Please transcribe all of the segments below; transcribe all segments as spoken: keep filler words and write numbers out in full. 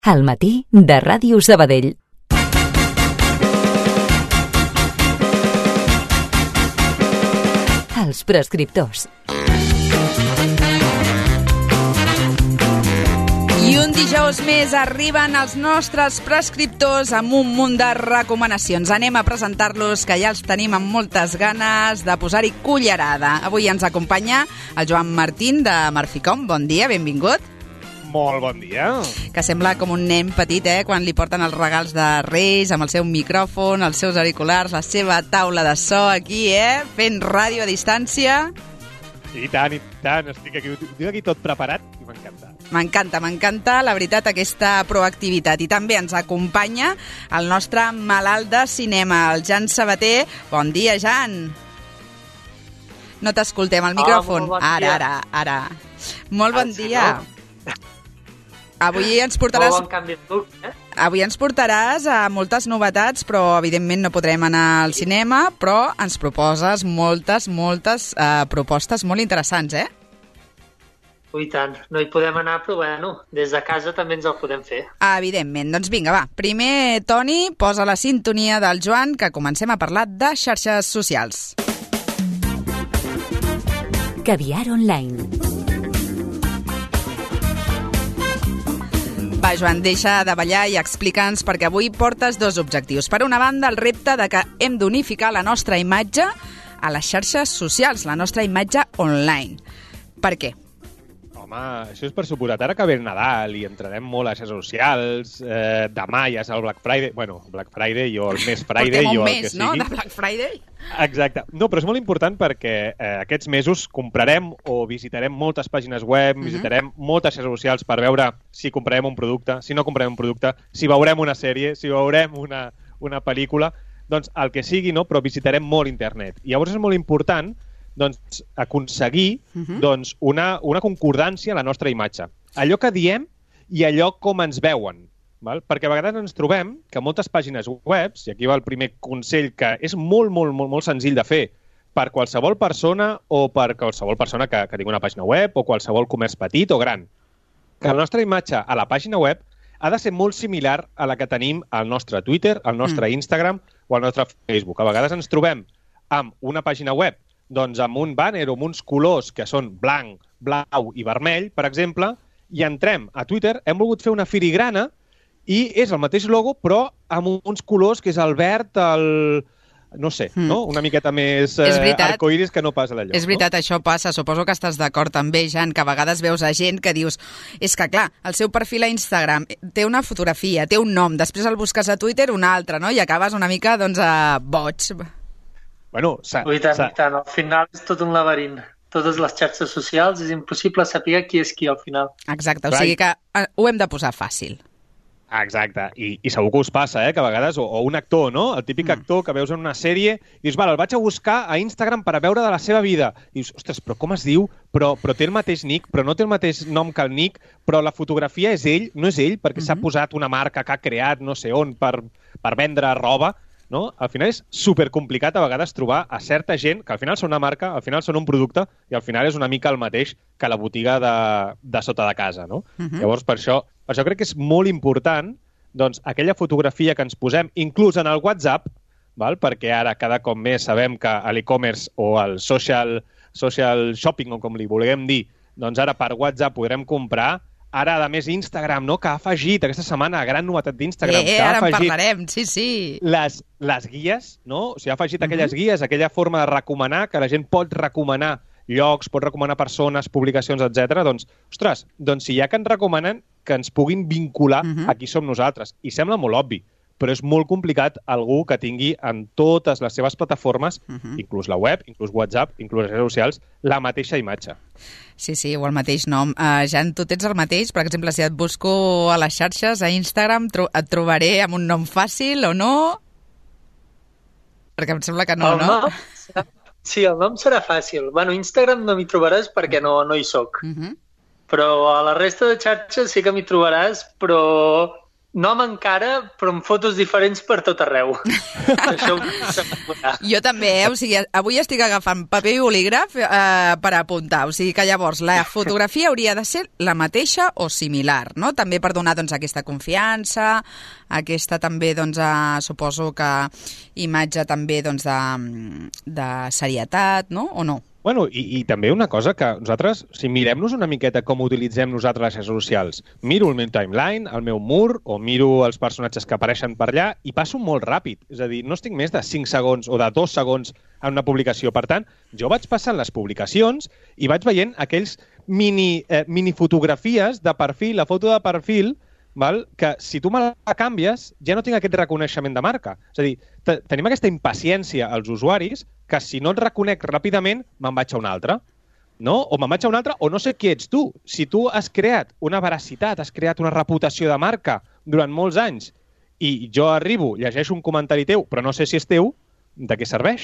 Al matí de Ràdio Sabadell. Els prescriptors. I un dijous més arriben els nostres prescriptors amb un munt de recomanacions. Anem a presentar-los, que ja els tenim amb moltes ganes de posar-hi cullerada. Avui ens acompanya el Joan Martín de Marficom. Bon dia, benvingut. Molt bon dia. Que sembla com un nen petit, eh? Quan li porten els regals de Reis, amb el seu micròfon, els seus auriculars, la seva taula de so aquí, eh? Fent ràdio a distància. I tant, i tant. Estic aquí, estic aquí tot preparat i m'encanta. M'encanta, m'encanta, la veritat, aquesta proactivitat. I també ens acompanya el nostre malalt de cinema, el Jan Sabater. Bon dia, Jan. No t'escoltem al micròfon. Oh, bon ara, ara, ara. Molt bon dia. Avui ens portaràs... Molt bon canvi de look, eh? Avui ens portaràs a moltes novetats, però evidentment no podrem anar al cinema, però ens proposes moltes, moltes eh, propostes molt interessants, eh? Ui, tant. No hi podem anar, però bueno, des de casa també ens el podem fer. Evidentment. Doncs vinga, va. Primer, Toni, posa la sintonia del Joan, que comencem a parlar de xarxes socials. Caviar online. Va, Joan, deixa de ballar i explica'ns, perquè avui portes dos objectius. Per una banda, el repte de que hem d'unificar la nostra imatge a les xarxes socials, la nostra imatge online. Per què? Home, això és per suposat. Ara que ve el Nadal i entrarem molt a xarxes socials, eh, demà ja és el Black Friday, bueno, Black Friday o el més Friday Portem un o el mes, que sigui. no?, de Black Friday. Exacte. No, però és molt important perquè eh, aquests mesos comprarem o visitarem moltes pàgines web, uh-huh. visitarem moltes xarxes socials per veure si comprarem un producte, si no comprarem un producte, si veurem una sèrie, si veurem una, una pel·lícula, doncs el que sigui, no? Però visitarem molt internet. I llavors és molt important doncs, aconseguir uh-huh. doncs, una, una concordància a la nostra imatge. Allò que diem i allò com ens veuen. Val? Perquè a vegades ens trobem que moltes pàgines web, i aquí va el primer consell, que és molt, molt, molt, molt senzill de fer per qualsevol persona o per qualsevol persona que, que tingui una pàgina web o qualsevol comerç petit o gran, que la nostra imatge a la pàgina web ha de ser molt similar a la que tenim al nostre Twitter, al nostre mm. Instagram o al nostre Facebook. A vegades ens trobem amb una pàgina web doncs amb un banner o amb uns colors que són blanc, blau i vermell, per exemple, i entrem a Twitter, hem volgut fer una filigrana i és el mateix logo, però amb uns colors que és el verd, el... no sé, mm. no? Una miqueta més eh, arcoiris que no passa d'allò. És veritat, no? Això passa. Suposo que estàs d'acord també, Jan, que a vegades veus a gent que dius és que, clar, el seu perfil a Instagram té una fotografia, té un nom, després el busques a Twitter un altre, no? I acabes una mica, doncs, a boig. Bueno, sa, Ui, tant, sa... tant. Al final és tot un laberint. Totes les xarxes socials és impossible saber qui és qui al final. Exacte, o sigui que ho hem de posar fàcil. Exacte, I, i segur que us passa, eh, que a vegades, o, o un actor, no? El típic mm. actor que veus en una sèrie i dius, val, el vaig a buscar a Instagram per a veure de la seva vida. I dius, ostres, però com es diu? Però, però té el mateix nick, però no té el mateix nom que el nick, però la fotografia és ell, no és ell, perquè mm-hmm. s'ha posat una marca que ha creat no sé on per, per vendre roba. No? Al final és supercomplicat a vegades trobar a certa gent que al final són una marca, al final són un producte i al final és una mica el mateix que la botiga de, de sota de casa. No? Uh-huh. Llavors, per això, per això crec que és molt important doncs, aquella fotografia que ens posem, inclús en el WhatsApp, val? Perquè ara cada cop més sabem que a l'e-commerce o al social, social shopping, o com li vulguem dir, doncs ara per WhatsApp podrem comprar. Ara, a més, Instagram, no?, que ha afegit aquesta setmana, gran novetat d'Instagram, eh, que ha ara afegit en parlarem, sí, sí. Les, les guies, no? O sigui, ha afegit uh-huh. aquelles guies, aquella forma de recomanar, que la gent pot recomanar llocs, pot recomanar persones, publicacions, etcètera. Doncs, ostres, doncs si ja que ens recomanen, que ens puguin vincular uh-huh. a qui som nosaltres. I sembla molt obvi, però és molt complicat algú que tingui en totes les seves plataformes, uh-huh. inclús la web, inclús WhatsApp, inclús les redes socials, la mateixa imatge. Sí, sí, o el mateix nom. Uh, Jan, tu tens el mateix? Per exemple, si et busco a les xarxes, a Instagram, tro- et trobaré amb un nom fàcil o no? Perquè em sembla que no, el no? Nom serà... Sí, el nom serà fàcil. Bueno, Instagram no m'hi trobaràs perquè no, no hi soc. Uh-huh. Però a la resta de xarxes sí que m'hi trobaràs, però nom encara, però amb fotos diferents per tot arreu. Això Jo també, eh? O sigui, avui estic agafant paper i bolígraf eh, per apuntar. O sigui que llavors la fotografia hauria de ser la mateixa o similar, no? També per donar doncs, aquesta confiança, aquesta també, doncs, eh, suposo que imatge també doncs, de, de serietat, no? O no? Bueno, i, i també una cosa que nosaltres, si mirem-nos una miqueta com utilitzem nosaltres les xarxes socials, miro el meu timeline, el meu mur, o miro els personatges que apareixen per allà, i passo molt ràpid. És a dir, no estic més de cinc segons o de dos segons en una publicació. Per tant, jo vaig passant les publicacions i vaig veient aquells mini, eh, mini fotografies de perfil, la foto de perfil, val? Que si tu me la canvies, ja no tinc aquest reconeixement de marca. És a dir, tenim aquesta impaciència als usuaris que si no et reconec ràpidament, me'n vaig a un altre. No? O me'n vaig a un altre, o no sé qui ets tu. Si tu has creat una veracitat, has creat una reputació de marca durant molts anys, i jo arribo, llegeixo un comentari teu, però no sé si és teu, de què serveix?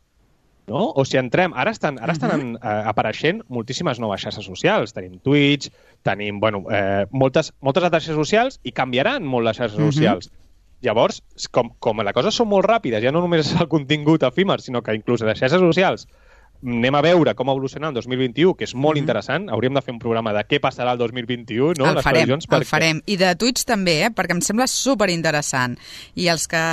No? O si entrem... Ara estan, ara estan uh-huh. eh, apareixent moltíssimes noves xarxes socials. Tenim Twitch, tenim bueno, eh, moltes, moltes altres xarxes socials i canviaran molt les xarxes uh-huh. socials. Llavors, com, com les coses són molt ràpides, ja no només és el contingut efímer, sinó que inclús les xarxes socials anem a veure com evolucionar el dos mil vint-i-u, que és molt mm-hmm. interessant. Hauríem de fer un programa de què passarà el dos mil vint-i-u, no? El les farem, previsions, el perquè... farem. I de Twitch també, eh? Perquè em sembla superinteressant. I els que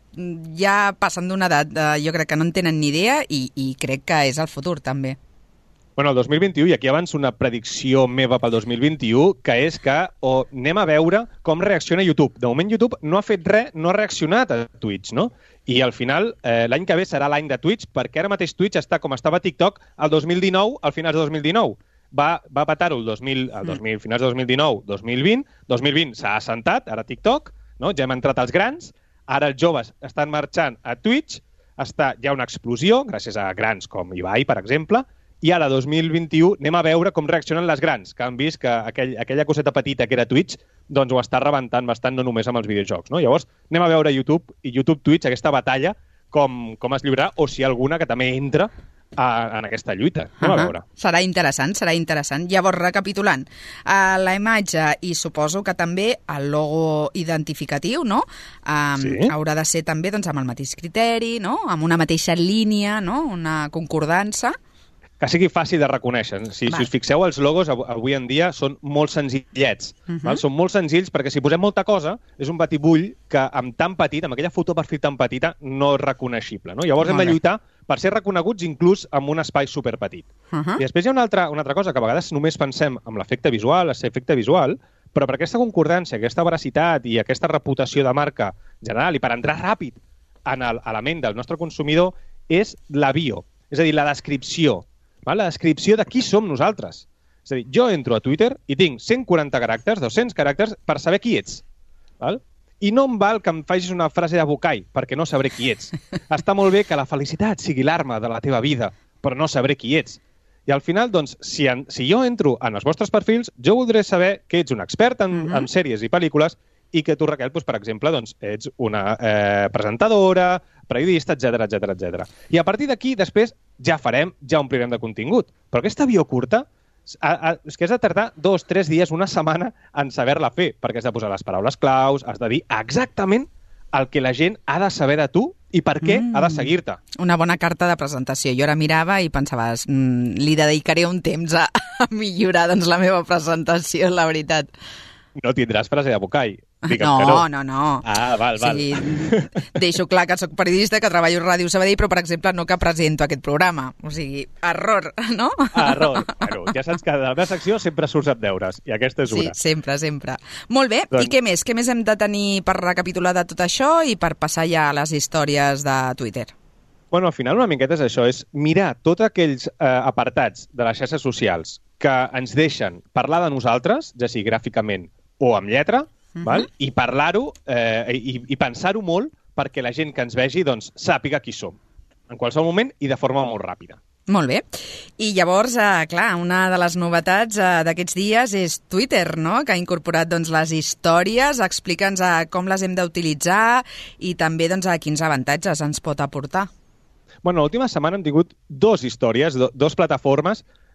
ja passen d'una edat, eh, jo crec que no en tenen ni idea i, i crec que és el futur, també. Bueno, el dos mil vint-i-u, i aquí abans una predicció meva pel dos mil vint-i-u, que és que o anem a veure com reacciona YouTube. De moment YouTube no ha fet res, no ha reaccionat a Twitch, no? I al final, eh, l'any que ve serà l'any de Twitch, perquè ara mateix Twitch està com estava TikTok el dos mil dinou, al finals de dos mil dinou. Va, va patar-ho el, dos mil, el dos mil, finals de dos mil dinou, dos mil vint. dos mil vint s'ha assentat, ara TikTok, no? Ja hem entrat als grans, ara els joves estan marxant a Twitch, està, hi ha una explosió, gràcies a grans com Ibai, per exemple, i ara, dos mil vint-i-u, anem a veure com reaccionen les grans, que han vist que aquell, aquella coseta petita que era Twitch doncs ho està rebentant bastant, no només amb els videojocs. No? Llavors, anem a veure YouTube i YouTube-Twitch, aquesta batalla, com, com es lliurarà, o si hi ha alguna que també entra a, en aquesta lluita. Anem uh-huh. a veure. Serà interessant, serà interessant. Llavors, recapitulant, uh, la imatge i suposo que també el logo identificatiu, no? Um, sí. Haurà de ser també doncs, amb el mateix criteri, no? Amb una mateixa línia, no? Una concordança. Que sigui fàcil de reconèixer. Si, si us fixeu, els logos avui en dia són molt senzillets. Uh-huh. Val? Són molt senzills perquè si posem molta cosa, és un batibull que amb tan petit, amb aquella foto perfil tan petita, no és reconeixible. No? Llavors hem de lluitar per ser reconeguts inclús amb un espai superpetit. Uh-huh. I després hi ha una altra, una altra cosa que a vegades només pensem en l'efecte visual, l'efecte visual, però per aquesta concordància, aquesta veracitat i aquesta reputació de marca general i per entrar ràpid en el, a la ment del nostre consumidor és la bio, és a dir, la descripció. Val? La descripció de qui som nosaltres. És a dir, jo entro a Twitter i tinc cent quaranta caràcters, dos-cents caràcters, per saber qui ets. Val? I no em val que em facis una frase de bocai, perquè no sabré qui ets. Està molt bé que la felicitat sigui l'arma de la teva vida, però no sabré qui ets. I al final, doncs, si, en, si jo entro en els vostres perfils, jo voldré saber que ets un expert en, uh-huh. en sèries i pel·lícules i que tu, Raquel, doncs, per exemple, doncs, ets una eh, presentadora, periodista, etcètera, etcètera, etcètera. I a partir d'aquí, després, ja farem, ja omplirem de contingut. Però aquesta bio curta a, a, és que has de tardar dos, tres dies, una setmana en saber-la fer, perquè has de posar les paraules claus, has de dir exactament el que la gent ha de saber de tu i per què mm. ha de seguir-te. Una bona carta de presentació. Jo ara mirava i pensava, mm, li dedicaré un temps a, a millorar doncs, la meva presentació, la veritat. No tindràs frase de bocai. No, no, no, no. Ah, val, val. Sí, deixo clar que soc periodista, que treballo a Ràdio Sabadell, però, per exemple, no que presento aquest programa. O sigui, error, no? Error. Bueno, ja saps que de la meva secció sempre surts amb deures, i aquesta és una. Sí, sempre, sempre. Molt bé, doncs... i què més? Què més hem de tenir per recapitular de tot això i per passar ja a les històries de Twitter? Bueno, al final una miqueta és això, és mirar tots aquells eh, apartats de les xarxes socials que ens deixen parlar de nosaltres, ja sigui gràficament o amb lletra, Uh-huh. val? I parlar-ho eh, i, i pensar-ho molt perquè la gent que ens vegi doncs, sàpiga qui som, en qualsevol moment i de forma molt ràpida. Molt bé. I llavors, eh, clar, una de les novetats eh, d'aquests dies és Twitter, no?, que ha incorporat doncs, les històries. Explica'ns eh, com les hem d'utilitzar i també doncs, a quins avantatges ens pot aportar. Bueno, l'última setmana hem tingut dues històries, do, dues plataformes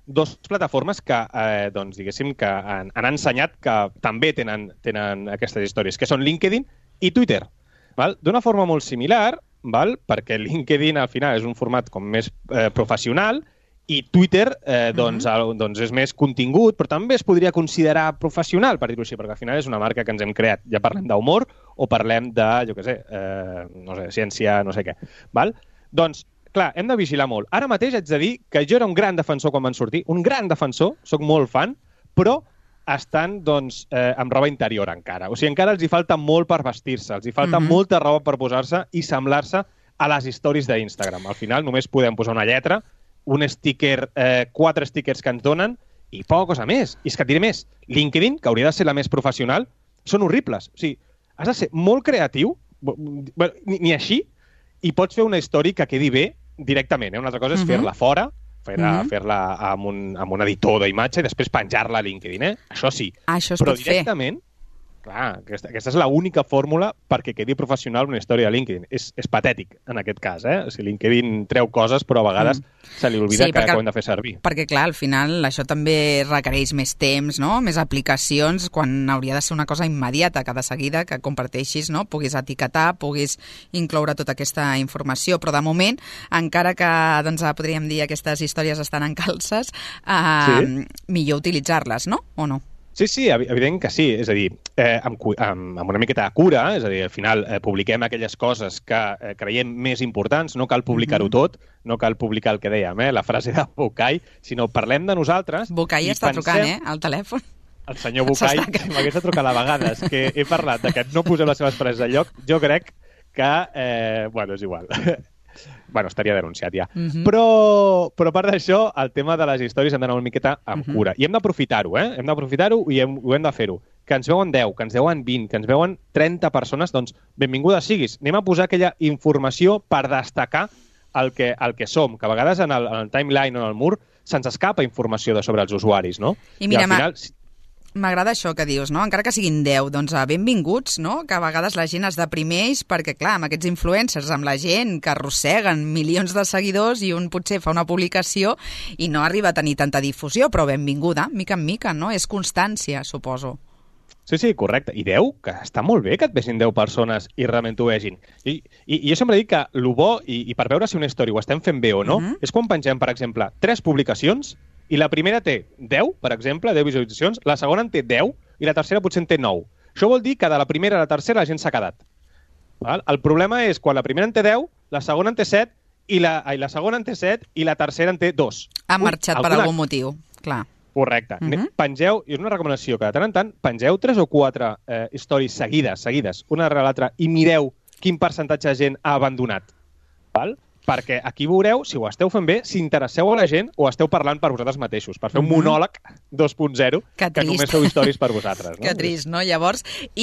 dues plataformes que, eh, doncs, diguéssim, que han, han ensenyat que també tenen, tenen aquestes històries, que són LinkedIn i Twitter. Val? D'una forma molt similar, val? Perquè LinkedIn al final és un format com més eh, professional i Twitter eh, doncs, mm-hmm. el, doncs és més contingut, però també es podria considerar professional, per dir-ho així, perquè al final és una marca que ens hem creat. Ja parlem d'humor o parlem de, jo què sé, eh, no sé, ciència, no sé què. Val? Doncs, clar, hem de vigilar molt. Ara mateix haig de dir que jo era un gran defensor quan van sortir, un gran defensor, sóc molt fan, però estan doncs, eh, amb roba interior encara. O sigui, encara els hi falta molt per vestir-se, els hi falta mm-hmm. molta roba per posar-se i semblar-se a les stories d'Instagram. Al final només podem posar una lletra, un sticker, eh, quatre stickers que ens donen i poca cosa més. I és que et diré més. LinkedIn, que hauria de ser la més professional, són horribles. O sigui, has de ser molt creatiu, bueno, ni, ni així, i pots fer una història que quedi bé directament. Eh? Una altra cosa és uh-huh. fer-la fora, fer-la uh-huh. fer-la amb, un, amb un editor d'imatge i després penjar-la a LinkedIn. Eh? Això sí. Ah, això es Però pot directament, fer. Clar, aquesta, aquesta és l'única fórmula perquè quedi professional una història de LinkedIn. És, és patètic, en aquest cas. Eh? O sigui, LinkedIn treu coses, però a vegades mm. se li oblida sí, que, que ho hem de fer servir. Perquè, clar, al final això també requereix més temps, no? Més aplicacions, quan hauria de ser una cosa immediata, que de seguida que comparteixis, no? Puguis etiquetar, puguis incloure tota aquesta informació. Però, de moment, encara que doncs, podríem dir aquestes històries estan en calces, eh, sí? millor utilitzar-les, no? O no? Sí, sí, evident que sí. És a dir, eh, amb, amb, amb una miqueta de cura, és a dir, al final eh, publiquem aquelles coses que eh, creiem més importants, no cal publicar-ho mm-hmm. tot, no cal publicar el que dèiem, eh, la frase de Bucay, sinó parlem de nosaltres. Bucay està pensem... trucant, eh, al telèfon. El senyor Bucay, que m'hagués de trucar a vegades, que he parlat de que no posem les seves frases al lloc, jo crec que, eh, bueno, és igual. Bueno, estaria denunciat ja. Uh-huh. Però, però a part d'això, el tema de les històries hem d'anar una miqueta amb uh-huh. cura. I hem d'aprofitar-ho, eh? Hem d'aprofitar-ho i hem, ho hem de fer-ho. Que ens veuen deu, que ens veuen vint, que ens veuen trenta persones, doncs benvinguda siguis. Anem a posar aquella informació per destacar el que, el que som, que a vegades en el, en el timeline o en el mur se'ns escapa informació de sobre els usuaris, no? I mira, I al final... M'agrada això que dius, no? Encara que siguin deu, doncs benvinguts, no? Que a vegades la gent es deprimeix perquè, clar, amb aquests influencers, amb la gent que arrosseguen milions de seguidors i un potser fa una publicació i no arriba a tenir tanta difusió, però benvinguda, mica en mica, no? És constància, suposo. Sí, sí, correcte. I deu, que està molt bé que et vegin deu persones i realment t'ho vegin. I, i, i jo sempre dic que el bo, i, i per veure si una història ho estem fent bé o no, uh-huh. és quan pengem, per exemple, tres publicacions i la primera té deu, per exemple, deu visualitzacions, la segona en té deu i la tercera potser en té nou. Això vol dir que de la primera a la tercera la gent s'ha quedat. Val? El problema és quan la primera en té deu, la segona en té set i la, ai, la segona en té set i la tercera en té dos. Ha marxat Ui, per alguna... algun motiu, clar. Correcte. Uh-huh. Pengeu, i és una recomanació que de tant en tant, pengeu tres o quatre eh, històries seguides, seguides, una darrere l'altra, i mireu quin percentatge de gent ha abandonat. Val? Perquè aquí veureu si ho esteu fent bé, si interesseu a la gent o esteu parlant per vosaltres mateixos, per fer un monòleg dos punt zero, que, que només feu històries per vosaltres. No? Que trist, no? Llavors,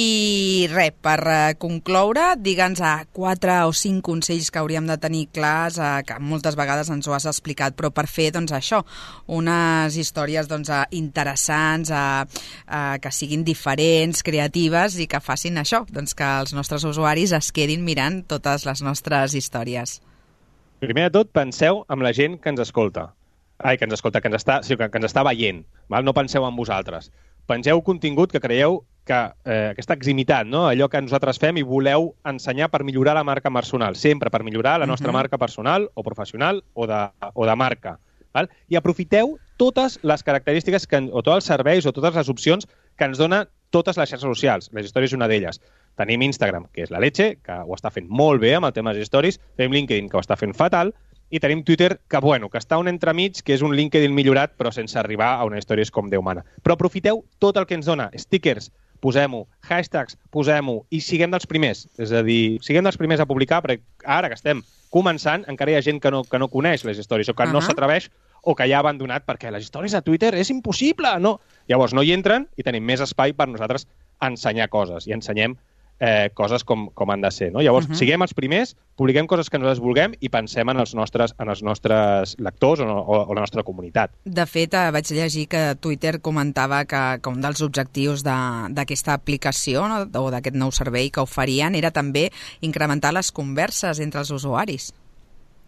i res, per uh, concloure, digue'ns a quatre o cinc consells que hauríem de tenir clars, uh, que moltes vegades ens ho has explicat, però per fer, doncs, això, unes històries doncs, uh, interessants, uh, uh, que siguin diferents, creatives i que facin això, doncs que els nostres usuaris es quedin mirant totes les nostres històries. Primer de tot, penseu amb la gent que ens escolta. Ai, que ens escolta, que ens està, sí, que, que ens està veient. Val? No penseu en vosaltres. Penseu contingut que creieu que eh, aquesta eximitat, no? Allò que nosaltres fem i voleu ensenyar per millorar la marca personal. Sempre per millorar la nostra uh-huh. marca personal o professional o de, o de marca. Val? I aprofiteu totes les característiques que, o tots els serveis o totes les opcions que ens dona totes les xarxes socials. Les històries és una d'elles. Tenim Instagram, que és la leche, que ho està fent molt bé amb el tema de les stories. Tenim LinkedIn, que ho està fent fatal. I tenim Twitter, que, bueno, que està un entremig, que és un LinkedIn millorat, però sense arribar a una història com Déu mana. Però aprofiteu tot el que ens dona. Stickers, posem-ho. Hashtags, posem-ho. I siguem dels primers. És a dir, siguem dels primers a publicar, perquè ara que estem començant, encara hi ha gent que no, que no coneix les històries o que uh-huh. no s'atreveix o que ja ha abandonat, perquè les històries de Twitter és impossible, no? Llavors no hi entren i tenim més espai per nosaltres ensenyar coses i ensenyem eh, coses com, com han de ser, no? Llavors, uh-huh. siguem els primers, publiquem coses que nosaltres vulguem i pensem en els nostres, en els nostres lectors o, o, o la nostra comunitat. De fet, eh, vaig llegir que Twitter comentava que, que un dels objectius de, d'aquesta aplicació, no? O d'aquest nou servei que oferien era també incrementar les converses entre els usuaris.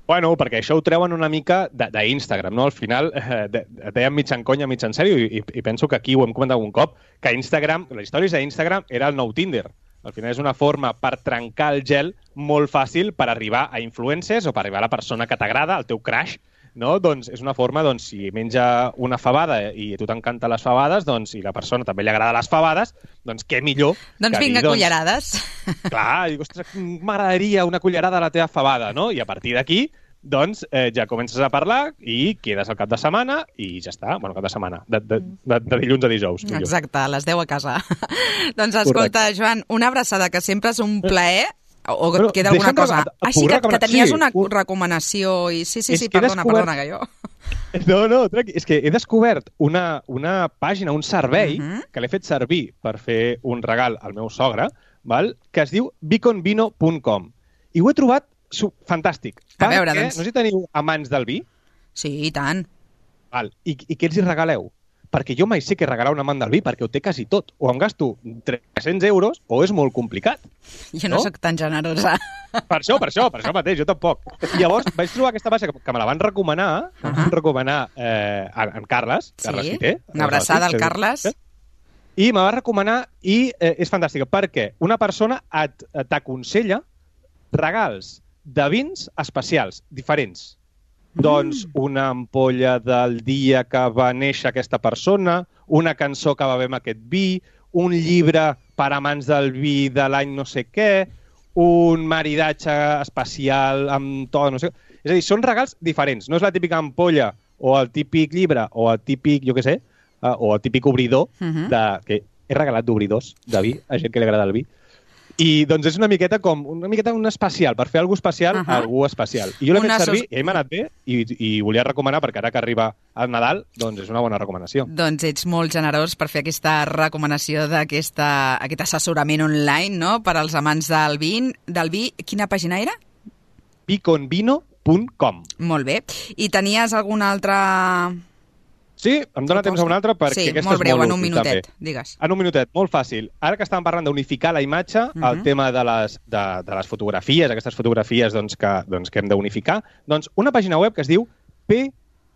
Bueno, perquè això ho treuen una mica d'Instagram, no? Al final, eh, de, de, dèiem mig en conya, mig en sèrio, i, i penso que aquí ho hem comentat un cop, que Instagram, les històries d'Instagram era el nou Tinder. Al final és una forma per trencar el gel molt fàcil per arribar a influencers o per arribar a la persona que t'agrada, el teu crush, no? Doncs és una forma, doncs, si menja una fabada i a tu t'encanten les fabades, doncs, i la persona també li agrada les fabades, doncs què millor doncs que vinga, dir, doncs, cullerades. Clar, dic, ostres, m'agradaria una cullerada a la teva fabada, no? I a partir d'aquí, doncs, eh, ja comences a parlar i quedes al cap de setmana i ja està. Bueno, cap de setmana, de, de, de, de dilluns a dijous. Millor. Exacte, a les deu a casa. Doncs escolta, correcte. Joan, una abraçada, que sempre és un plaer. O que bueno, queda alguna cosa? Ah, sí, que, que tenies sí, una un... recomanació. I... Sí, sí, sí, perdona, descobert... perdona, que jo... No, no, tranqui. És que he descobert una, una pàgina, un servei, uh -huh. que l'he fet servir per fer un regal al meu sogre, val? Que es diu beacon vino punt com. I ho he trobat fantàstic. A veure, perquè, doncs... no sé si teniu amants del vi. Sí, i tant. Val. I, I què els hi regaleu? Perquè jo mai sé què regalar un amant del vi, perquè ho té quasi tot. O em gasto tres-cents euros, o és molt complicat. Jo no, no? sóc tan generosa. Per això, per això, per això mateix, jo tampoc. I llavors vaig trobar aquesta baixa que me la van recomanar, uh -huh. van recomanar eh, en Carles, sí? Carles Fiter. Una abraçada al Carles. I me va recomanar, i eh, és fantàstica, perquè una persona t'aconsella regals de vins especials, diferents. Mm. Doncs una ampolla del dia que va néixer aquesta persona, una cançó que va haver amb aquest vi, un llibre per amants del vi de l'any no sé què, un maridatge especial amb to, no sé què. És a dir, són regals diferents. No és la típica ampolla o el típic llibre o el típic, jo què sé, uh, o el típic obridor, mm-hmm. de, que he regalat d'obridors de vi a gent que li agrada el vi. I doncs és una miqueta com una miqueta un especial, per fer alguna especial uh -huh. a algú especial. I jo l'he fet servir, sos... i m'ha anat bé, i, i volia recomanar, perquè ara que arriba el Nadal, doncs és una bona recomanació. Doncs ets molt generós per fer aquesta recomanació d'aquest assessorament online, no?, per als amants del vi. Del vi, quina pàgina era? beacon vino punt com. Molt bé. I tenies alguna altra... Sí, em dóna temps a un altre perquè sí, aquesta molt breu, és molt en un útil, minutet, també. digues. En un minutet, molt fàcil. Ara que estàvem parlant d'unificar la imatge, uh -huh. el tema de les, de, de les fotografies, aquestes fotografies doncs, que, doncs, que hem d'unificar, doncs una pàgina web que es diu P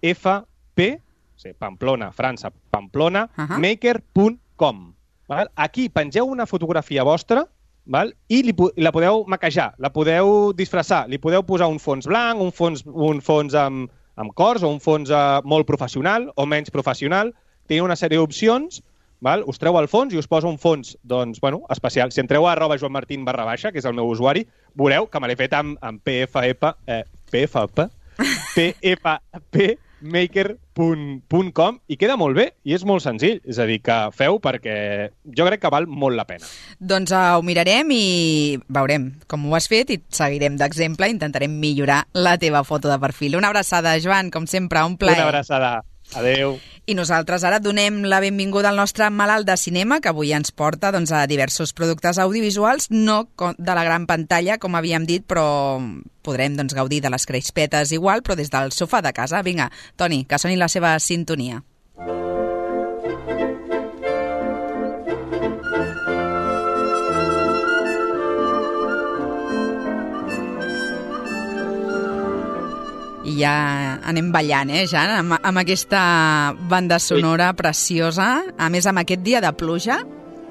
F P, sí, Pamplona, França, Pamplona, uh -huh. maker punt com. Aquí pengeu una fotografia vostra, val? I li, la podeu maquejar, la podeu disfressar, li podeu posar un fons blanc, un fons, un fons amb... amb cors, o un fons uh, molt professional o menys professional. Teniu una sèrie d'opcions, val? Us treu el fons i us posa un fons doncs, bueno, especial. Si entreu a arroba joanmartin barra baixa, que és el meu usuari, veureu que me l'he fet amb, amb P F P, eh, P F P, P F P maker punt com i queda molt bé i és molt senzill. És a dir, que feu perquè jo crec que val molt la pena. Doncs uh, ho mirarem i veurem com ho has fet i et seguirem d'exemple i intentarem millorar la teva foto de perfil. Una abraçada, Joan, com sempre, un plaer. Una abraçada. Adéu. I nosaltres ara donem la benvinguda al nostre malalt de cinema, que avui ens porta doncs, a diversos productes audiovisuals, no de la gran pantalla, com havíem dit, però podrem doncs, gaudir de les crispetes igual, però des del sofà de casa. Vinga, Toni, que soni la seva sintonia. I ja anem ballant, eh, Jan, amb, amb aquesta banda sonora sí. preciosa, a més amb aquest dia de pluja.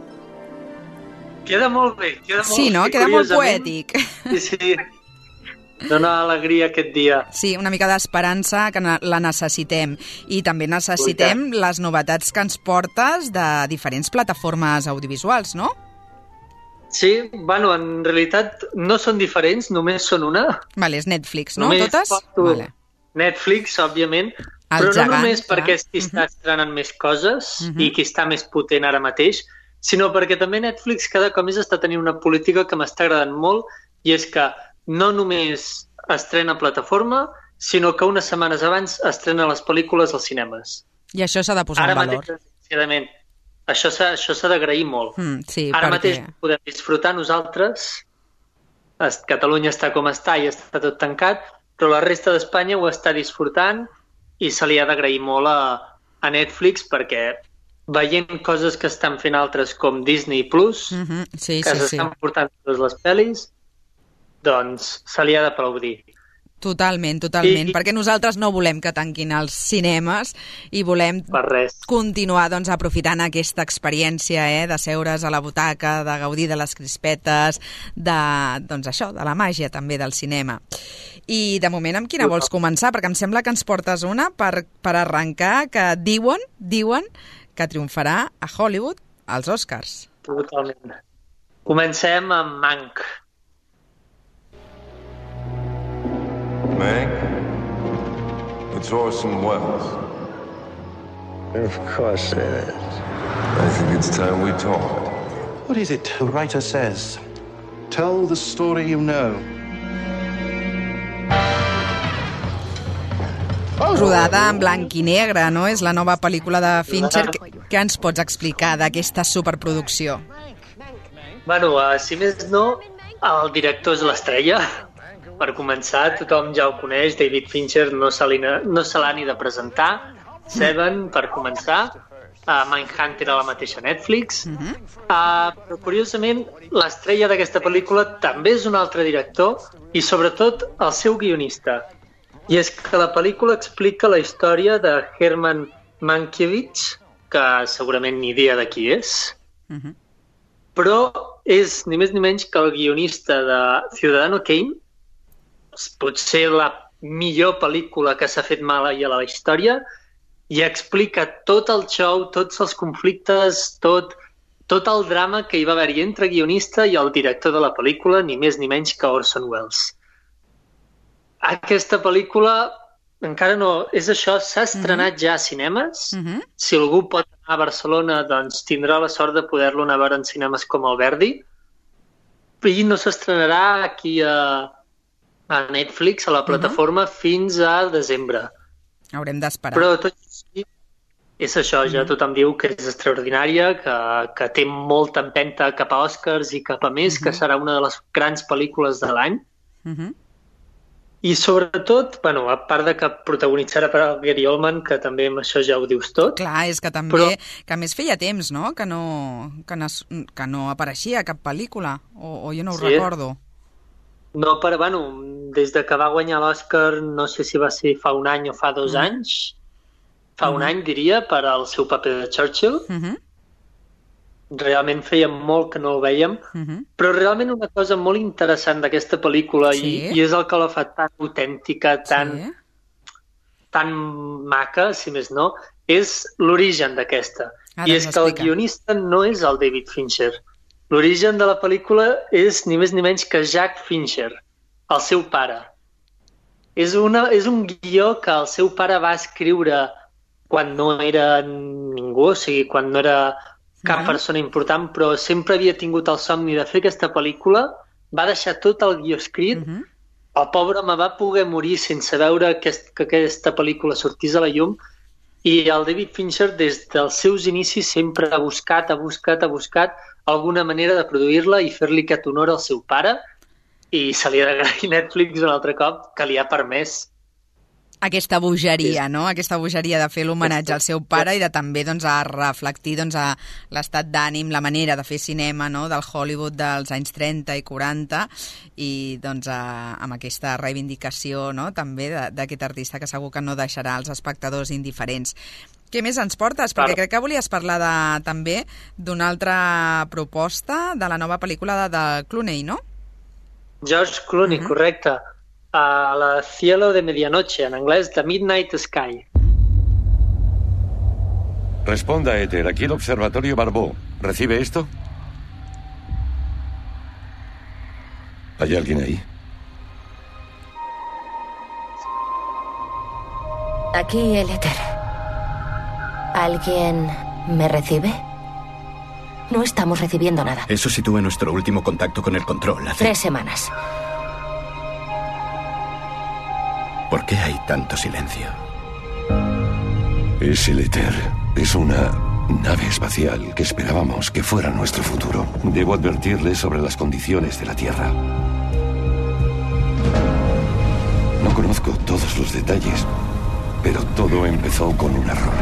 Queda molt bé, queda molt Sí, no? bé, Queda molt poètic. Sí, sí. Dona alegria aquest dia. Sí, una mica d'esperança que la necessitem. I també necessitem les novetats que ens portes de diferents plataformes audiovisuals, no? Sí, bueno, en realitat no són diferents, només són una. Vale, és Netflix, no? Només Totes? Vale. Netflix, òbviament, el però gegant, no només clar. perquè és qui està estrenant més coses uh-huh. i qui està més potent ara mateix, sinó perquè també Netflix cada cop més està tenint una política que m'està agradant molt, i és que no només estrena plataforma, sinó que unes setmanes abans estrena les pel·lícules als cinemes. I això s'ha de posar ara en valor. Mateix, desgraciadament, això s'ha, això s'ha d'agrair molt. Mm, sí, ara perquè... mateix podem disfrutar nosaltres, Catalunya està com està i està tot tancat, però la resta d'Espanya ho està disfrutant i se li ha d'agrair molt a, a Netflix perquè veient coses que estan fent altres com Disney Plus, mm-hmm. sí, que sí, s'estan sí. portant totes les pel·lis, doncs se li ha d'aplaudir. Totalment, totalment, I, perquè nosaltres no volem que tanquin els cinemes i volem continuar doncs, aprofitant aquesta experiència eh, de seure's a la butaca, de gaudir de les crispetes, de, doncs això, de la màgia també del cinema. I de moment amb quina vols començar? Perquè em sembla que ens portes una per, per arrencar que diuen, diuen que triomfarà a Hollywood als Oscars. Totalment. Comencem amb Mank. Mank? It's Orson Welles. Of course it is. I think it's time we talked. What is it the writer says? Tell the story you know. Rodada en blanc i negre, no? És la nova pel·lícula de Fincher. Què ens pots explicar d'aquesta superproducció? Bueno, uh, si més no, el director és l'estrella. Per començar, tothom ja ho coneix, David Fincher no se no se l'ha ni de presentar. Seven, per començar. Uh, Mindhunter a la mateixa Netflix. Uh, però, curiosament, l'estrella d'aquesta pel·lícula també és un altre director i, sobretot, el seu guionista. I és que la pel·lícula explica la història de Herman Mankiewicz, que segurament ni idea de qui és, uh-huh. però és ni més ni menys que el guionista de Ciudadano Kane, potser la millor pel·lícula que s'ha fet mai a la història, i explica tot el show, tots els conflictes, tot, tot el drama que hi va haver-hi entre guionista i el director de la pel·lícula, ni més ni menys que Orson Welles. Aquesta pel·lícula encara no... És això, s'ha estrenat uh-huh. ja a cinemes. Uh-huh. Si algú pot anar a Barcelona, doncs tindrà la sort de poder-lo anar a veure en cinemes com el Verdi. I no s'estrenarà aquí a, a Netflix, a la plataforma, uh-huh. fins a desembre. Haurem d'esperar. Però tot així, és això, ja uh-huh. tothom diu que és extraordinària, que, que té molta empenta cap a Oscars i cap a més, uh-huh. que serà una de les grans pel·lícules de l'any. Uh-huh. I sobretot, bueno, a part de que protagonitzarà per el Gary Oldman, que també amb això ja ho dius tot. Clar, és que també, però... que a més feia temps, no?, que no, que no, que no apareixia a cap pel·lícula, o, o jo no ho sí. recordo. No, però, bueno, des de que va guanyar l'Oscar, no sé si va ser fa un any o fa dos mm. anys, fa mm. un any, diria, per al seu paper de Churchill. Mm-hmm. Realment feia molt que no el vèiem, uh-huh. però realment una cosa molt interessant d'aquesta pel·lícula sí. i, i és el que la fa tan autèntica, tan, sí. tan maca, si més no, és l'origen d'aquesta. Ara I és que el guionista no és el David Fincher. L'origen de la pel·lícula és ni més ni menys que Jack Fincher, el seu pare. És, una, és un guió que el seu pare va escriure quan no era ningú, o sigui, quan no era cap persona important, però sempre havia tingut el somni de fer aquesta pel·lícula, va deixar tot el guió escrit, uh-huh. el pobre home va poder morir sense veure que, que aquesta pel·lícula sortís a la llum, i el David Fincher des dels seus inicis sempre ha buscat, ha buscat, ha buscat alguna manera de produir-la i fer-li aquest honor al seu pare, i se li ha d'agrair Netflix un altre cop que li ha permès aquesta bogeria, no? Aquesta bogeria de fer l'homenatge al seu pare i de també doncs, a reflectir doncs, a l'estat d'ànim, la manera de fer cinema, no? Del Hollywood dels anys trenta i quaranta i doncs, a, amb aquesta reivindicació, no? També d'aquest artista que segur que no deixarà els espectadors indiferents. Què més ens portes? Perquè crec que volies parlar de, també d'una altra proposta de la nova pel·lícula de, de Clooney, no? George Clooney, uh-huh. correcte. A la Cielo de Medianoche, en anglès, The Midnight Sky. Responda, Éter. Aquí el Observatorio Barbeau. ¿Recibe esto? ¿Hay alguien ahí? Aquí el Éter. ¿Alguien me recibe? No estamos recibiendo nada. Eso sitúa nuestro último contacto con el control. Hace... Tres semanas. ¿Por qué hay tanto silencio? Es el Éter. Es una nave espacial que esperábamos que fuera nuestro futuro. Debo advertirles sobre las condiciones de la Tierra. No conozco todos los detalles, pero todo empezó con un error.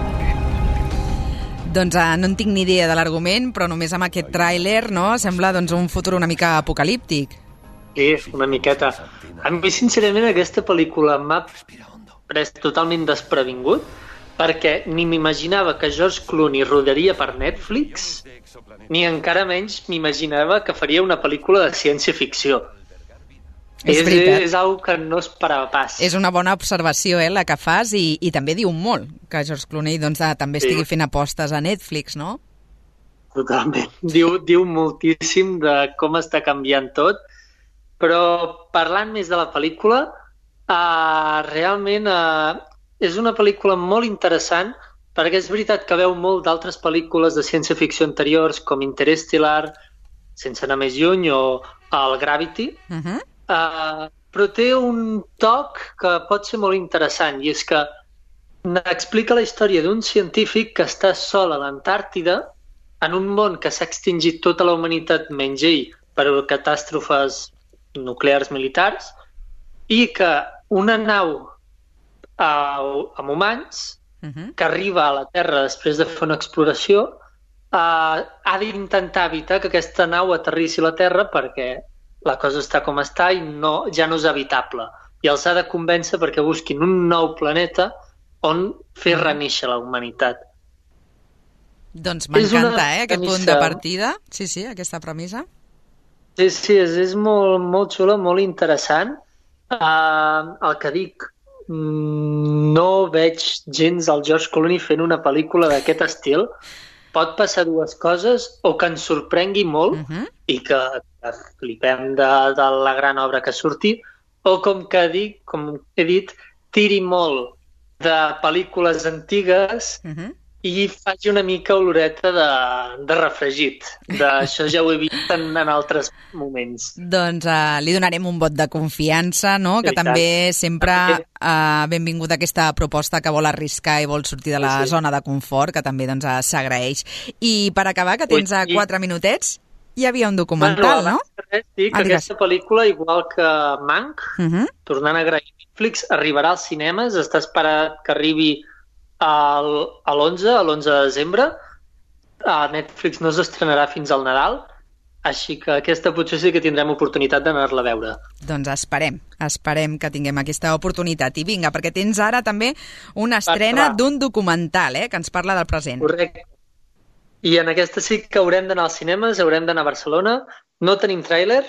Doncs uh, no en tinc ni idea de l'argument, però només amb aquest tràiler, no, sembla doncs, un futur una mica apocalíptic. Sí, una miqueta. A mi, sincerament, aquesta pel·lícula m'ha pres totalment desprevingut, perquè ni m'imaginava que George Clooney rodaria per Netflix, ni encara menys m'imaginava que faria una pel·lícula de ciència-ficció. És, és, és una que no esperava pas. És una bona observació, eh, la que fas, i, i també diu molt que George Clooney doncs, també sí. estigui fent apostes a Netflix, no? Totalment. Diu, diu moltíssim de com està canviant tot, però parlant més de la pel·lícula, uh, realment uh, és una pel·lícula molt interessant, perquè és veritat que veu molt d'altres pel·lícules de ciència-ficció anteriors, com Interstellar, sense anar més lluny, o el Gravity, uh-huh. Uh, però té un toc que pot ser molt interessant, i és que explica la història d'un científic que està sol a l'Antàrtida en un món que s'ha extingit tota la humanitat menys ell per catàstrofes nuclears militars, i que una nau uh, amb humans uh-huh. que arriba a la Terra després de fer una exploració uh, ha d'intentar evitar que aquesta nau aterrissi a la Terra perquè la cosa està com està i no, ja no és habitable. I els ha de convèncer perquè busquin un nou planeta on fer renéixer la humanitat. Doncs m'encanta, eh, aquest premissa... punt de partida. Sí, sí, aquesta premissa. Sí, sí, és, és molt, molt xula, molt interessant. Uh, el que dic, no veig gens el George Clooney fent una pel·lícula d'aquest estil. Pot passar dues coses, o que ens sorprengui molt uh-huh. i que, que flipem de, de la gran obra que surti, o com que dic, com he dit, tiri molt de pel·lícules antigues uh-huh. i faci una mica oloreta de, de refregit. D'això ja ho he vist en, en altres moments. Doncs uh, li donarem un vot de confiança, no? Que també sempre uh, benvinguda aquesta proposta que vol arriscar i vol sortir de la sí, sí. zona de confort, que també doncs, s'agraeix. I per acabar, que tens uh, quatre minutets, hi havia un documental, bueno, no? Res, sí, que ah, aquesta pel·lícula, igual que Mank, uh-huh. tornant a agrair Netflix, arribarà als cinemes, està esperat que arribi a l'onze, a l'onze de desembre. A Netflix no s'estrenarà fins al Nadal, així que aquesta potser sí que tindrem oportunitat d'anar-la a veure. Doncs esperem, esperem que tinguem aquesta oportunitat. I vinga, perquè tens ara també una estrena d'un documental, eh, que ens parla del present. Correcte. I en aquesta sí que haurem d'anar als cinemes, haurem d'anar a Barcelona. No tenim tràiler,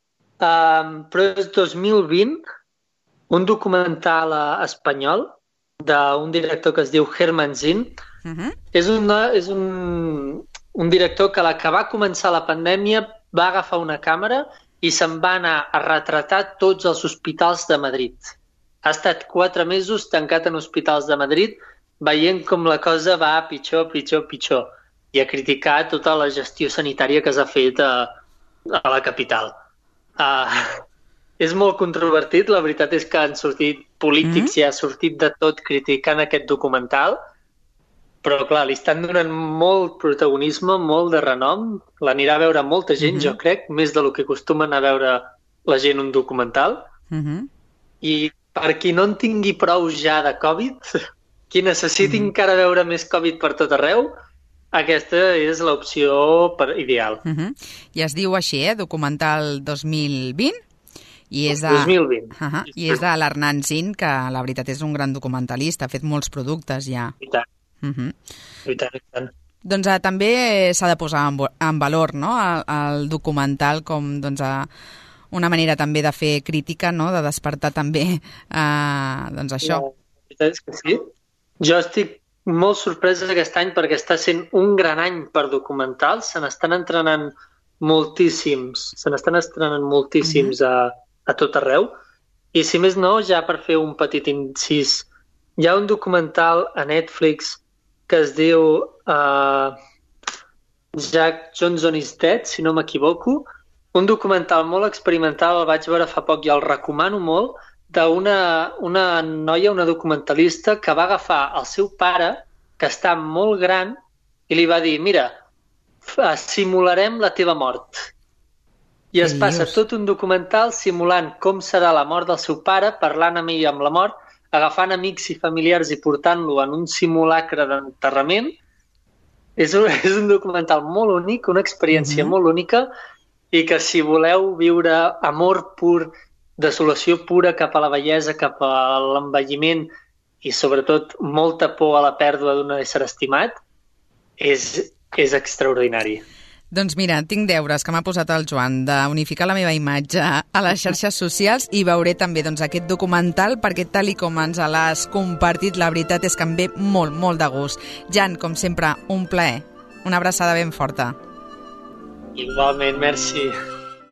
um, però és dos mil vint, un documental uh, espanyol d'un director que es diu Herman Zinn. Uh-huh. És, una, és un, un director que a la que va començar la pandèmia va agafar una càmera i se'n va anar a retratar tots els hospitals de Madrid. Ha estat quatre mesos tancat en hospitals de Madrid veient com la cosa va pitjor, pitjor, pitjor, i a criticar tota la gestió sanitària que s'ha fet a, a la capital. Uh, és molt controvertit, la veritat és que han sortit polítics mm-hmm. i ha sortit de tot criticant aquest documental, però clar, li estan donant molt protagonisme, molt de renom, l'anirà a veure molta gent, mm-hmm. jo crec, més del que acostumen a veure la gent un documental, mm-hmm. i per qui no en tingui prou ja de Covid, qui necessiti mm-hmm. encara veure més Covid per tot arreu, aquesta és l'opció ideal. Mm-hmm. I es diu així, eh? Documental dos mil vint? I és de, dos mil vint. Uh-huh, i és de l'Hernan Zinn, que la veritat és un gran documentalista, ha fet molts productes ja. I tant. Uh-huh. I tant, i tant. Doncs uh, també s'ha de posar en, en valor, no?, el, el documental com doncs, uh, una manera també de fer crítica, no?, de despertar també uh, doncs això. La veritat és que sí. Jo estic molt sorpresa aquest any perquè està sent un gran any per documentals, se n'estan entrenant moltíssims, se n'estan estrenant moltíssims uh-huh. a a tot arreu, i si més no, ja per fer un petit incís, hi ha un documental a Netflix que es diu uh, Jack Johnson is Dead, si no m'equivoco, un documental molt experimental, el vaig veure fa poc i el recomano molt, d'una una noia, una documentalista, que va agafar el seu pare, que està molt gran, i li va dir, mira, simularem la teva mort. I es passa tot un documental simulant com serà la mort del seu pare, parlant amb ell amb la mort, agafant amics i familiars i portant-lo en un simulacre d'enterrament. És un, és un documental molt únic, una experiència mm-hmm. molt única, i que si voleu viure amor pur, desolació pura cap a la bellesa, cap a l'envelliment i sobretot molta por a la pèrdua d'un ésser estimat, és, és extraordinari. Doncs mira, tinc deures que m'ha posat el Joan d'unificar la meva imatge a les xarxes socials i veuré també doncs, aquest documental perquè tal i com ens l'has compartit, la veritat és que em ve molt, molt de gust. Jan, com sempre, un plaer. Una abraçada ben forta. Igualment, merci.